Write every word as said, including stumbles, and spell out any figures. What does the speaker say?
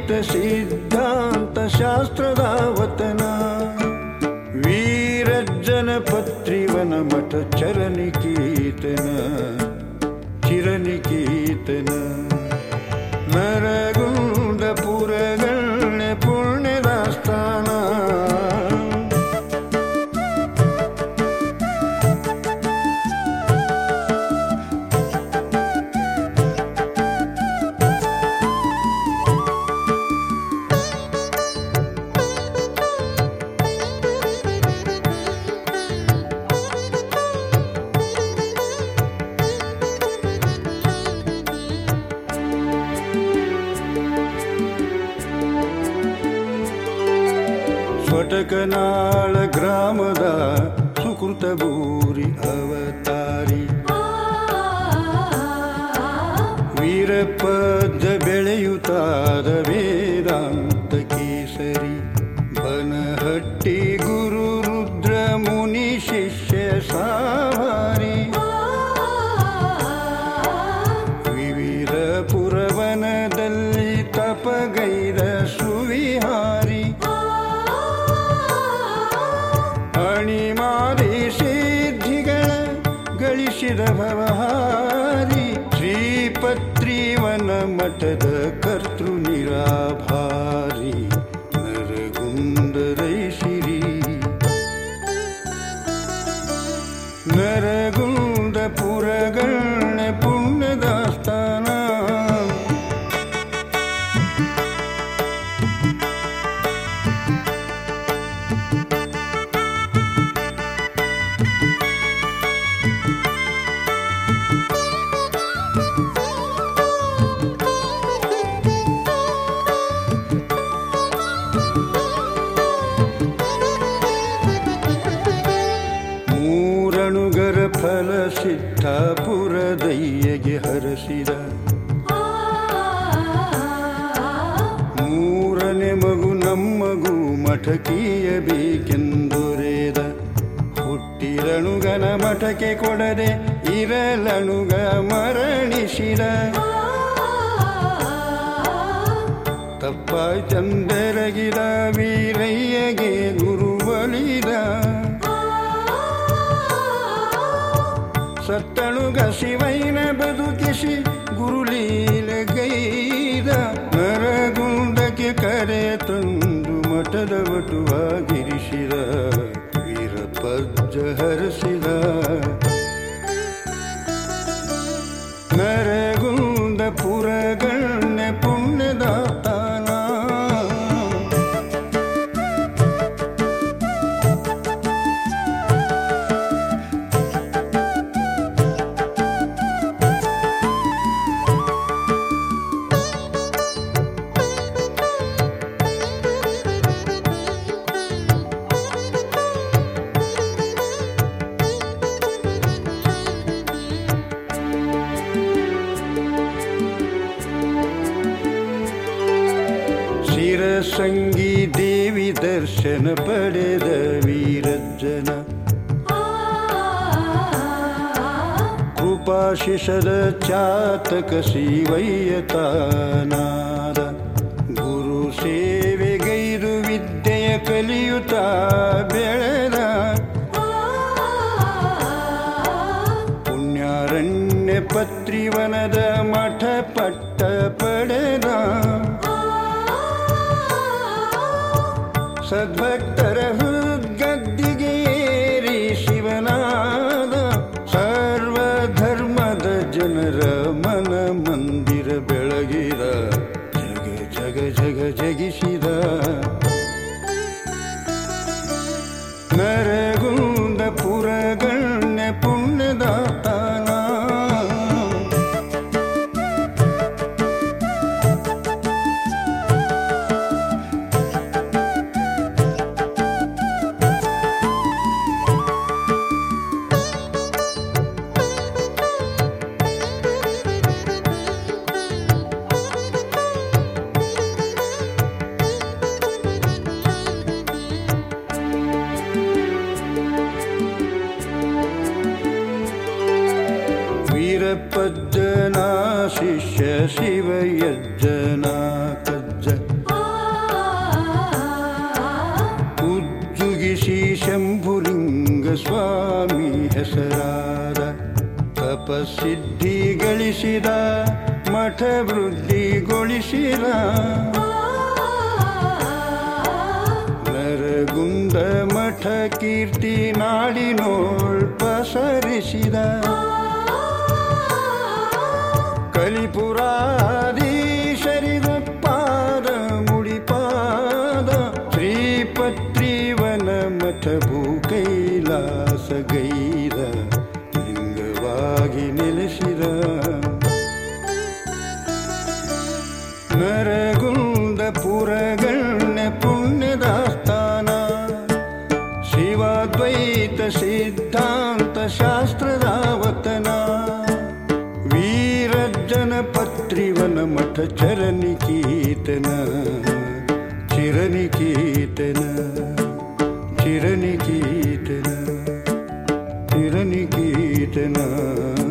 ಸಿದ್ಧಾಂತ ಶಾಸ್ತ್ರದ ವತನ ವೀರಜ್ಜನ ಪತ್ರಿವನ ಮಠ ಚರನಿಕೀರ್ತನ ಚಿರನಿಕೀರ್ತನ ನರಗುಂದ ಪುರಗಳ್ಳೆ ಪುಣ್ಯದ ಸ್ಥಾನ ಸ್ವಟಕನಾಳ ಗ್ರಾಮದ ಸುಕೃತ ಭೂರಿ ಅವತಾರಿ ವೀರಪದ ಬೆಳೆಯುತ್ತಾದ ವೇದಾಂತ ಕೇಸರಿ ಬನಹಟ್ಟಿ ಗುರು ರುದ್ರ ಮುನಿ ಶಿಷ್ಯ ಸಾವಾರಿ ವಿವಿಧ ಪುರವನದಲ್ಲಿ ತಪಗೈದ ಸುವಿಹಾರಿ ಅಣಿಮಾರಿ ಸಿದ್ಧಿಗಳ ಗಳಿಸಿದ ಭವಹಾರಿ ಶ್ರೀಪತ್ರಿವನ ಮಠದ ಕರ್ತೃ ನಿರಾಭಾರಿ ನರಗುಂದರೈಸಿರಿ ನರಗುಂದ ಪುರಗಳ್ಳ ಪುಣ್ಯದ ಸ್ಥಾನ ಮೂರಣುಗರ ಫಲ ಸಿದ್ಧಾಪುರ ದಯ್ಯಗೆ ಹರಸಿದ ಮೂರನೇ ಮಗು ನಮ್ಮಗು ಮಠಕೀಯಬೇಕೆಂದೊರೆದ ಹುಟ್ಟಿರಳುಗನ ಮಠಕ್ಕೆ ಕೊಡದೆ ಇರಲಣುಗ ಮರಣಿಸಿದ ತಪ್ಪಾಯ್ ಚಂದರಗಿದ ವೀರಯ್ಯಗೆ ಗುರುವಲಿದ ಸತ್ತಳುಗ ಶಿವೈನ ಬದುಕಿಸಿ ಗುರುಲೀಲಗೈದ ನರಗುಂದಕ್ಕೆ ಕರೆ ತಂದು ಮಠದ ವಟುವಾಗಿರಿಸಿದ ವೀರಪಜ್ಜ ಹರಸಿದ ನರಗುಂದ ಪುರಗಳ್ಳ ಪುಣ್ಯದ ತಾನ ಸಂಗಿ ದೇವಿ ದರ್ಶನ ಪಡೆದ ವೀರಜ್ಜನ ಕೃಪಾಶಿಷದ ಚಾತಕ ಶಿವಯ್ಯತಾನಾದ ಗುರು ಸೇವೆಗೈದು ವಿದ್ಯೆಯ ಕಲಿಯುತ್ತಾ ಬೆಳೆದ ಪುಣ್ಯಾರಣ್ಯ ಪತ್ರಿವನದ ಮಠ ಪಟ್ಟ ಪಡೆದ ಸದ್ಭಕ್ತರ ಹೃದ್ಗದ್ದಿಗೇರಿ ಶಿವನಾದ ಸರ್ವಧರ್ಮದ ಜನರ ಮನ ಮಂದಿರ ಬೆಳಗಿದ ಜಗ ಜಗ ಜಗ ಜಗಿಸಿದ ನರಗುಂದ ಪುರಗಳ್ಳ ಪುಣ್ಯದ ತಾನ ವೀರಪಜ್ಜನ ಶಿಷ್ಯ ಶಿವಯಜ್ಜನ ಕಜ್ಜ ತಪಸಿದ್ಧಿ ಗಳಿಸಿದ ಮಠ ವೃದ್ಧಿಗೊಳಿಸಿದ ನರಗುಂದ ಮಠ ಕೀರ್ತಿ ನಾಡಿನೋಳ್ ಪಸರಿಸಿದ ಕಲಿಪುರಾಧೀಶರಿಗೊಪ್ಪಾದ ಮುಡಿಪಾದ ಶ್ರೀಪತ್ರಿವನ ಮಠ ಭೂ ಕೈಲಾಸ ಗೈದ ಲಿಂಗವಾಗಿ ನೆಲೆಸಿದ ನರಗುಂದ ಪುರಗಣ್ಯ ಪುಣ್ಯದ ಸ್ಥಾನ ಶಿವಾದ್ವೈತ ಸಿದ್ಧಾಂತ ಶಾಸ್ತ್ರದ ವತನ ವೀರಜ್ಜನ ಪತ್ರಿವನ ಮಠ ಚರನಿಕೀರ್ತನ ಚಿರನಿಕೀರ್ತನ ಚಿರನಿಕೀರ್ತನ ಚಿರನಿಕೀರ್ತನ